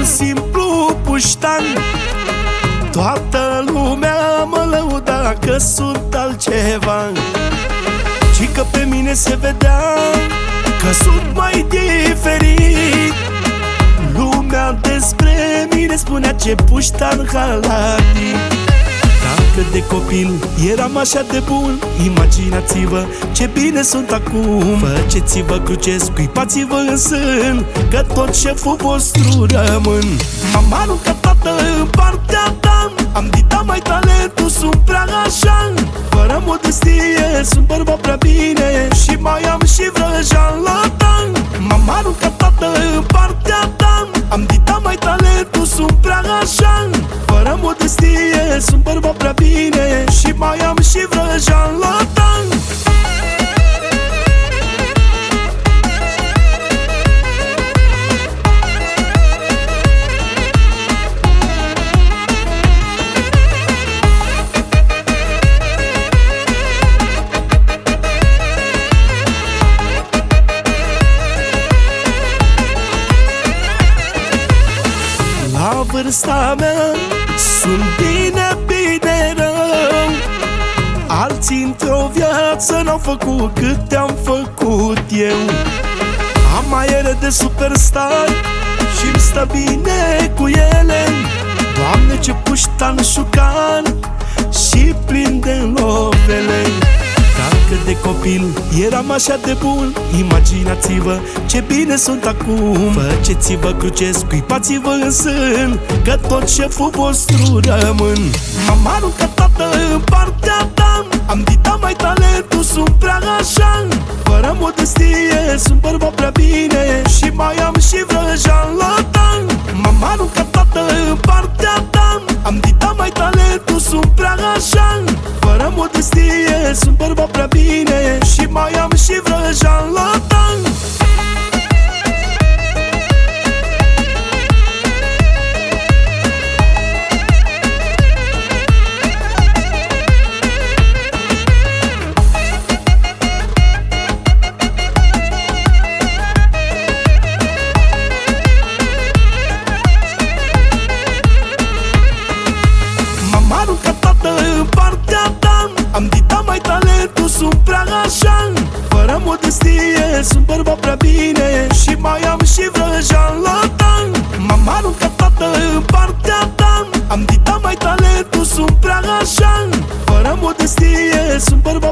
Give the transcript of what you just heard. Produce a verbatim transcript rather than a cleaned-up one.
simplu puștan. Toată lumea mă lăuda că sunt altceva, și că pe mine se vedea că sunt mai diferit. Lumea despre mine spunea ce puștan halati. Dacă de copil eram așa de bun, imaginați-vă ce bine sunt acum. Faceți-vă cruce, scuipați-vă în sân, că tot șeful vostru rămân. M-am aruncat tată în partea ta, am dita mai talentul, sunt prea așa. Fără modestie, sunt bărbat prea bine, și mai am și vrăjean la ta. M-am aruncat tată în partea ta, am dita mai talentul, sunt prea așa. Fără modestie, sunt bărbat prea bine, și mai am și vrăjean la ta. La vârsta mea sunt bine, bine rău. Alții într-o viață n-au făcut cât am făcut eu. Am aere de superstar și-mi stă bine cu ele. Doamne, ce puștan șucan și plin de lovele. Dacă de copil eram așa de bun, imaginați-vă ce bine sunt acum. Faceți-vă cruce, scuipați-vă în sân, că tot șeful vostru rămân. M-am aruncat tată în partea ta, am dita mai talentul, sunt prea așa. Fără modestie, sunt bărbat prea bine, și mai am și vrăjean la ta. M-am aruncat tată în partea ta, am dita mai talentul, sunt prea așa. Fără modestie, sunt bărbat prea bine, și mai am și vrăjean la ta. M-am aruncat tată în partea ta, am dita mai talentul, sunt prea așa. Fără modestie, sunt bărbat prea bine, și mai am și vrăjean la ta. M-am aruncat tată în partea ta, am dita mai talentul, sunt prea așa. Fără modestie, sunt bărbat